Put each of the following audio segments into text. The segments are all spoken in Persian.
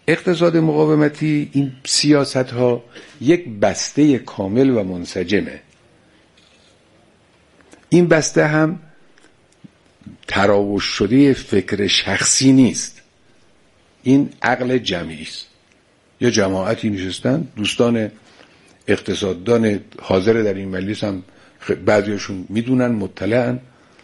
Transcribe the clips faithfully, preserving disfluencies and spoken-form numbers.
اقتصاد مقاومتی این سیاست ها یک بسته کامل و منسجمه. این بسته هم تراوش شده فکر شخصی نیست، این عقل جمعی است. یا جماعتی نشستن، دوستان اقتصاددان حاضر در این مجلس هم بعضیشون میدونن، مطلعن،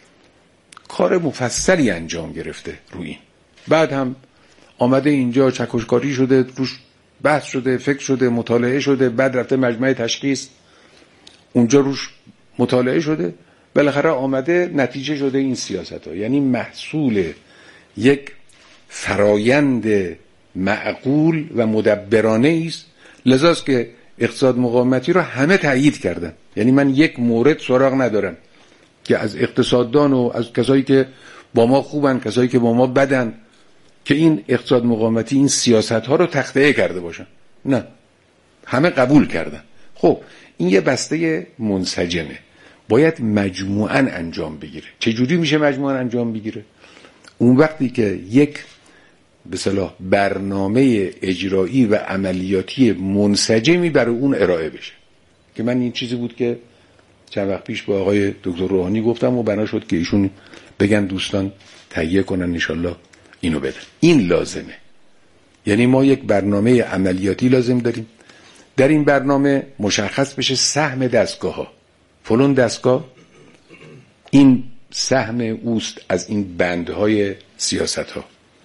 کار مفصلی انجام گرفته روی این. بعد هم آمده اینجا چکشکاری شده، روش بحث شده، فکر شده، مطالعه شده، بعد رفته مجمع تشخیص اونجا روش مطالعه شده، بالاخره آمده نتیجه شده این سیاست ها. یعنی محصول یک فرایند معقول و مدبرانه است. لذاست که اقتصاد مقاومتی رو همه تایید کردن. یعنی من یک مورد سراغ ندارم که از اقتصاددان و از کسایی که با ما خوبن، کسایی که با ما بدن، که این اقتصاد مقاومتی این سیاست ها رو تخطئه کرده باشن. نه، همه قبول کردن. خب این یه بسته منسجمه، باید مجموعاً انجام بگیره. چجوری میشه مجموعاً انجام بگیره؟ اون وقتی که یک به اصطلاح برنامه اجرایی و عملیاتی منسجمی برای اون ارائه بشه. که من این چیزی بود که چند وقت پیش با آقای دکتر روحانی گفتم و بنا شد که ایشون بگن دوستان تهیه کنن انشالله اینو بدن. این لازمه. یعنی ما یک برنامه عملیاتی لازم داریم. در این برنامه مشخص بشه سهم دستگاه ها. فلان دستگاه این سهم اوست از این بندهای سیاست ها.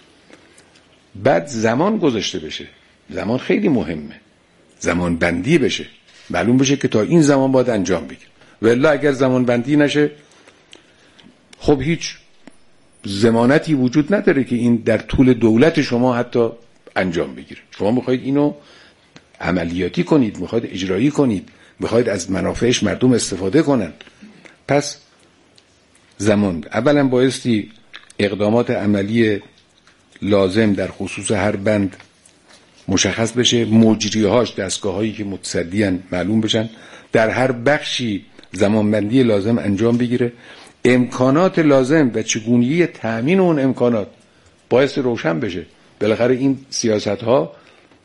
بعد زمان گذاشته بشه. زمان خیلی مهمه. زمان بندی بشه. معلوم بشه که تا این زمان باید انجام بگیر. والا اگر زمان بندی نشه، خب هیچ ضمانتی وجود نداره که این در طول دولت شما حتی انجام بگیره. شما میخواید اینو عملیاتی کنید، میخواید اجرایی کنید، میخواید از منافعش مردم استفاده کنن. پس زمان اولا بایستی اقدامات عملی لازم در خصوص هر بند مشخص بشه، مجریهاش، دستگاهایی که متصدیان معلوم بشن، در هر بخشی زمانبندی لازم انجام بگیره، امکانات لازم و چگونگی تأمین اون امکانات باعث روشن بشه. بالاخره این سیاست ها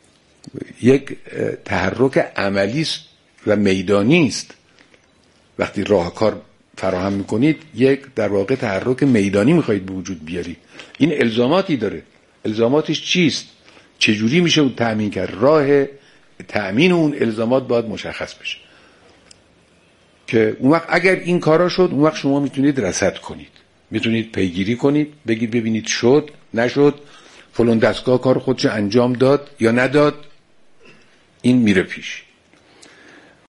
یک تحرک عملی است و میدانی است. وقتی راهکار فراهم میکنید یک در واقع تحرک میدانی میخواید به وجود بیاری. این الزاماتی داره. الزاماتش چیست؟ چجوری میشه اون تأمین کرد؟ راه تأمین اون الزامات باید مشخص بشه که اون وقت اگر این کارا شد، اون وقت شما میتونید رصد کنید، میتونید پیگیری کنید، بگید ببینید شد نشد، فلان دستگاه کار خودش انجام داد یا نداد، این میره پیش.